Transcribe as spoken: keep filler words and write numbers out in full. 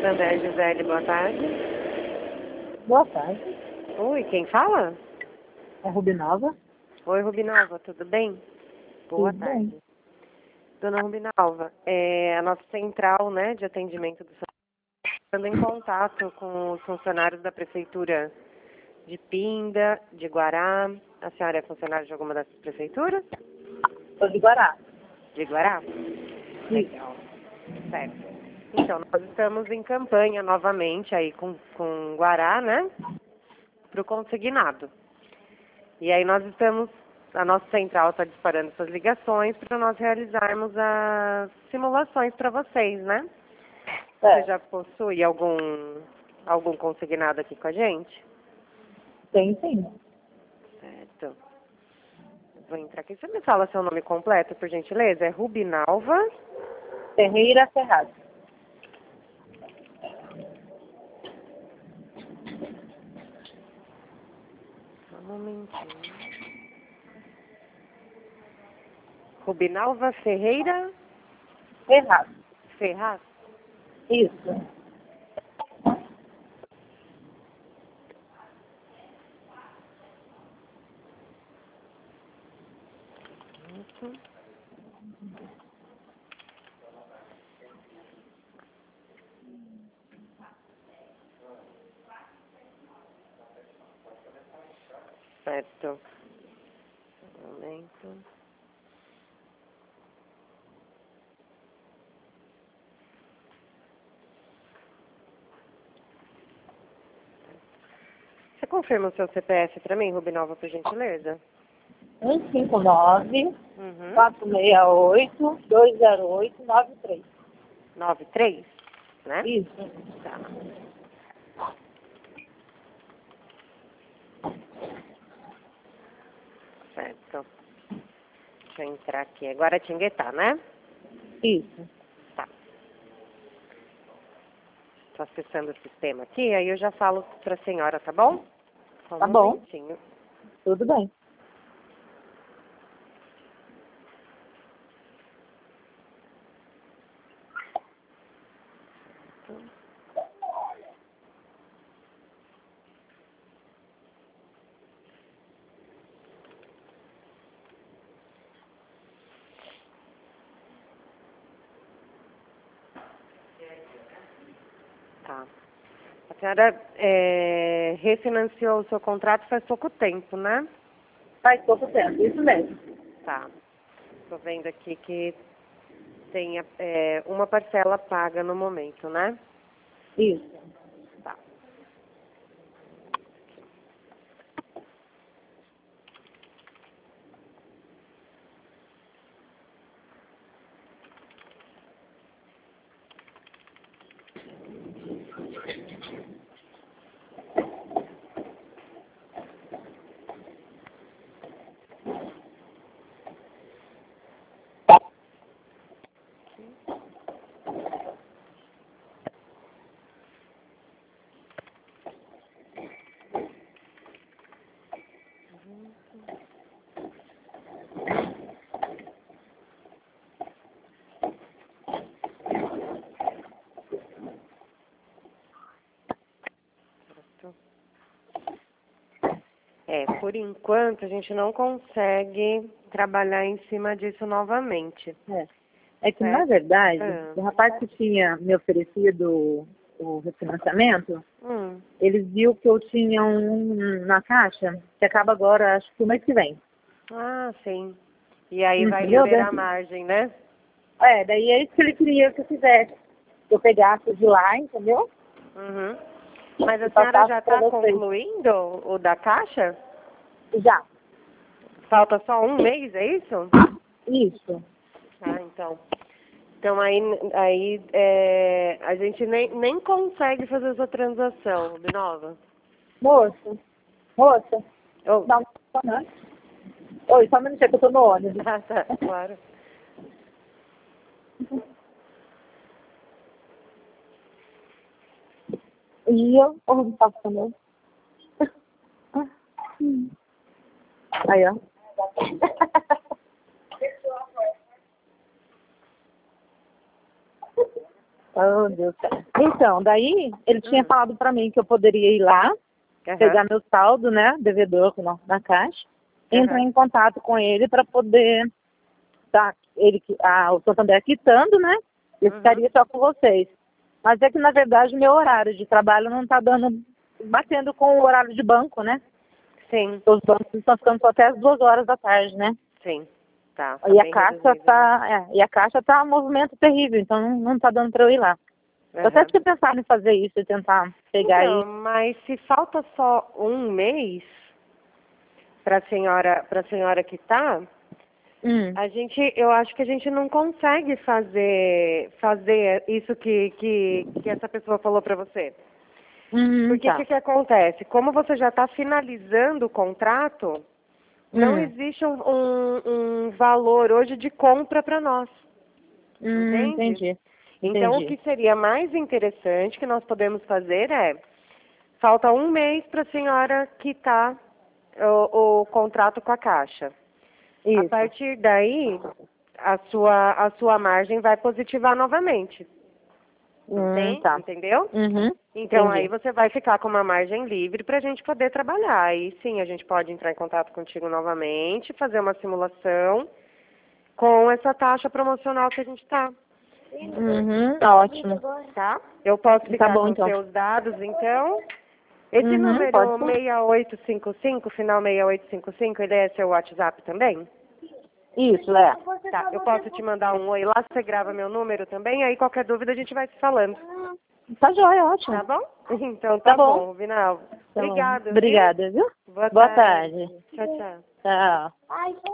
Santander, Gisele, boa tarde. Boa tarde. Oi, quem fala? É Rubinalva? Oi, Rubinalva, tudo bem? Boa Tudo tarde. bem. Dona Rubinalva, é, a nossa central, né, de atendimento do estando em contato com os funcionários da Prefeitura de Pinda, de Guará. A senhora é funcionária de alguma dessas prefeituras? Sou de Guará. De Guará? Sim. Legal. Certo. Então, nós estamos em campanha novamente aí com, com Guará, né? Para o consignado. E aí nós estamos, a nossa central está disparando suas ligações para nós realizarmos as simulações para vocês, né? Você É, já possui algum, algum consignado aqui com a gente? tem sim. Certo. Vou entrar aqui. Você me fala seu nome completo, por gentileza? É Rubinalva Ferreira Ferraz. Só um momentinho. Rubinalva Ferreira Ferraz. Ferraz? Isso. Isso. Certo. Um momento. Você confirma o seu C P F para mim, Rubinalva, por gentileza? um cinco nove, Uhum. quatro seis oito, dois zero oito, nove três. nove três, né? Isso. Tá. Certo. Deixa eu entrar aqui. Agora é Tinguetá, né? Isso. Tá. Estou acessando o sistema aqui, aí eu já falo para a senhora, tá bom? Só um Tá bom. momentinho. Tudo bem. Tá. A senhora é, refinanciou o seu contrato faz pouco tempo, né? Faz pouco tempo. Isso mesmo. Tá. Estou vendo aqui que tem é, uma parcela paga no momento, né? Isso. Tá. Certo. É, por enquanto a gente não consegue trabalhar em cima disso novamente. É. É que, na Certo? verdade, Ah. o rapaz que tinha me oferecido o refinanciamento, Hum. ele viu que eu tinha um na caixa, que acaba agora, acho que o mês que vem. Ah, sim. E aí vai Entendeu? render a margem, né? É, daí é isso que ele queria que eu fizesse. Que eu pegasse de lá, entendeu? Uhum. Mas a E senhora passasse já para está vocês. concluindo o da Caixa? Já. Falta só um mês, é isso? Isso. Ah, então. Então aí, aí é, a gente nem, nem consegue fazer essa transação, Binova. Moça. Moça. Oh. Dá um né? Oi, só um minutinho que eu tô no ônibus. Ah, tá, claro. E eu, ou não tá também. Aí, ó. Oh, Deus. Então, daí ele tinha Hum. falado pra mim que eu poderia ir lá, Aham. pegar meu saldo, né, devedor na, na caixa, e Aham. entrar em contato com ele para poder tá, ele, a, o Santander quitando, né, e Uhum. ficaria só com vocês. Mas é que, na verdade, meu horário de trabalho não tá dando, batendo com o horário de banco, né? Sim, Os bancos estão ficando só até as duas horas da tarde, né? sim. Tá, tá E a bem caixa reduzido, né? tá, é, e a caixa tá um movimento terrível, então não, não tá dando para eu ir lá. Eu até Aham. tinha pensado em fazer isso e tentar pegar Então, aí. mas se falta só um mês para a senhora, para a senhora quitar, Hum, a gente, eu acho que a gente não consegue fazer, fazer isso que, que, que essa pessoa falou para você. hum, Porque o tá. que, que acontece? Como você já está finalizando o contrato, não Hum, existe um, um, um valor hoje de compra para nós, hum, entende? entendi. Então, o Entendi. que seria mais interessante que nós podemos fazer é, falta um mês para a senhora quitar o, o contrato com a Caixa. A Isso. partir daí, a sua, a sua margem vai positivar novamente. Hum, Entende? tá. Entendeu? Uhum, Então aí entendi. você vai ficar com uma margem livre para a gente poder trabalhar. Aí sim a gente pode entrar em contato contigo novamente, fazer uma simulação com essa taxa promocional que a gente está. Uhum, ótimo. Tá? Eu posso Tá ficar bom, com então. seus dados então. Esse Uhum, pode número ser. seis oito cinco cinco, final seis oito cinco cinco, ele é seu WhatsApp também? Isso, é. Tá, eu posso te mandar um oi lá, você grava meu número também, aí qualquer dúvida a gente vai se falando. Tá jóia, ótimo. Tá bom? Então Tá tá bom. bom, Vinal. Tá bom. Obrigada, viu? Obrigada, viu? Boa Boa tarde. tarde. Tchau, tchau. Tchau.